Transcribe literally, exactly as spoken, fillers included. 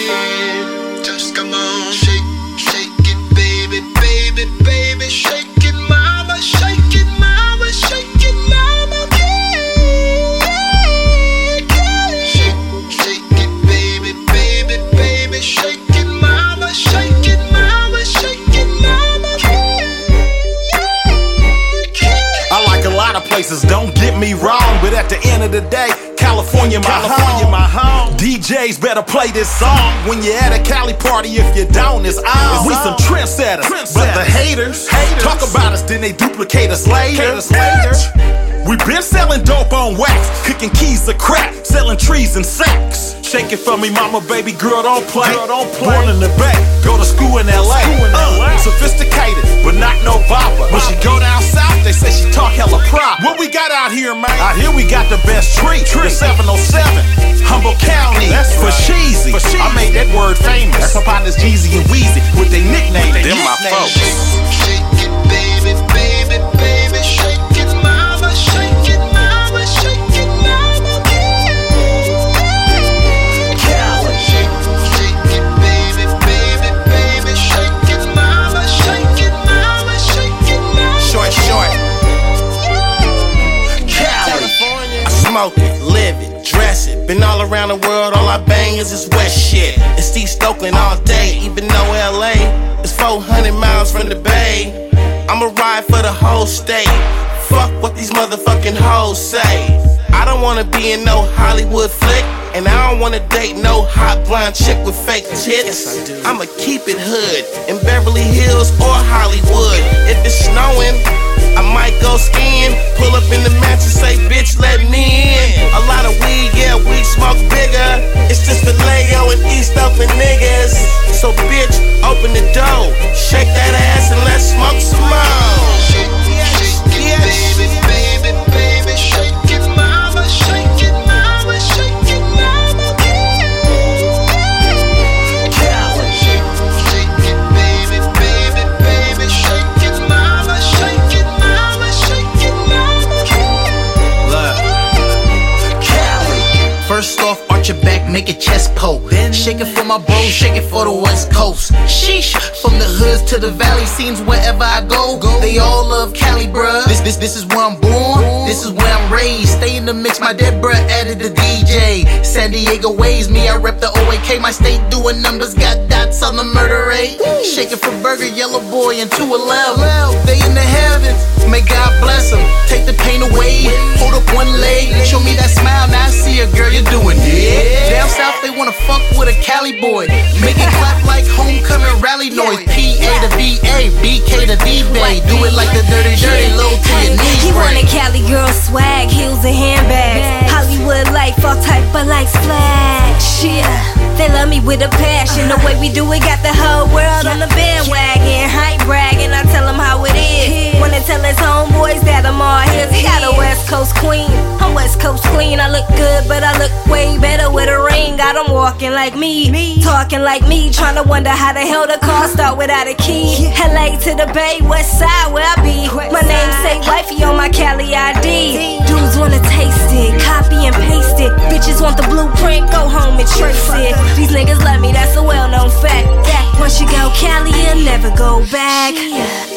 it. Just come on, shake, shake it, baby, baby, baby, shake it, mama, shake it, mama, shake it, mama, yeah, yeah. Shake, shake it, baby, baby, baby, shake it, mama, shake it, mama, shake it, mama, yeah, yeah. I like a lot of places, don't get me wrong, but at the end of the day, California, my California, home. my home. D Js better play this song when you're at a Cali party. If you don't, it's on. We some trendsetters, trendsetters. But the haters, haters talk about us, then they duplicate us later. Us later. We been selling dope on wax, cooking keys to crack, selling trees and sacks. Shake it for me, mama, baby girl, don't play. Girl, don't play. Born in the Bay, go to school in L A. School in uh, L A. Sophisticated, but not no bopper. When she go down south, they say she talk hella prop. What we got out here, man? Out here we got the best tree, the seven oh seven, Humboldt County. That's for right. Sheezy. I made that word famous. That's my partners Jeezy and Weezy with their nickname. Them my folks. Shake it, baby, baby, baby, shake it, mama, shake it, mama, shake it, mama, Cali. Shake, shake it, baby, baby, baby, shake it, mama, shake it, mama, shake it, mama. Short, short. Cali. I smoke it, live it, dress it. Been all around the world, all I bang is this West shit. It's East Oakland all day, even though L A is four hundred miles from the Bay. I'ma ride for the whole state. Fuck what these motherfucking hoes say. I don't wanna be in no Hollywood flick, and I don't wanna date no hot blonde chick with fake tits. Yes, I'ma keep it hood in Beverly Hills or Hollywood. If it's snowing, I might go skiing. Pull up in the mansion, say, bitch, let me in. A lot of weed, yeah, weed smoke bigger. It's just the Leo and East Oakland niggas. So, bitch, open the door, shake that ass, and let's smoke some more. Shake, shake it, baby, baby, baby, shake it, mama, shake it, mama, shake it, mama, Cali. Shake, shake it, baby, baby, baby, shake it, mama, shake it, mama, shake it, mama, Look. Cali. First off, arch your back, make it chest poke. Then shake it for my bros, shake it for the West Coast. Sheesh, from the hoods to the valley scenes, wherever I go, they all love Cali, bruh. This, this, this is where I'm born, this is where I'm raised. Stay in the mix, my dead bruh added the D J. San Diego ways, me, I rep the O A K. My state doing numbers, got dots on the murder rate. Shake it for Burger, Yellow Boy, and two eleven. They in the heavens, may God bless them. Take the pain away, hold up one leg, show me that smile, now I see a girl, you're doing it. Down south, they wanna fuck with a Cali boy. Make it clap like homecoming rally noise. P A to V A, B K to D-Bay. Do it like the dirty, dirty, low to your knees. He want a Cali girl swag, heels and handbags. Hollywood life, all type of lights flag. Shit, they love me with a passion. The way we do it got the whole world on the bandwagon. Hype bragging, I tell them how it is. Wanna tell his homeboys that I'm all his. He got a West Coast queen, I'm West Coast clean. I look good, but I look way better with a ring. Got them walking like me, talking like me, trying to wonder how the hell the car start without a key. L A to the Bay, West Side where I be. My name say wifey on my Cali I D. Dudes wanna taste it, copy and paste it. Bitches want the blueprint, go home and trace it. These niggas love me, that's a well-known fact. Once you go Cali, you'll never go back.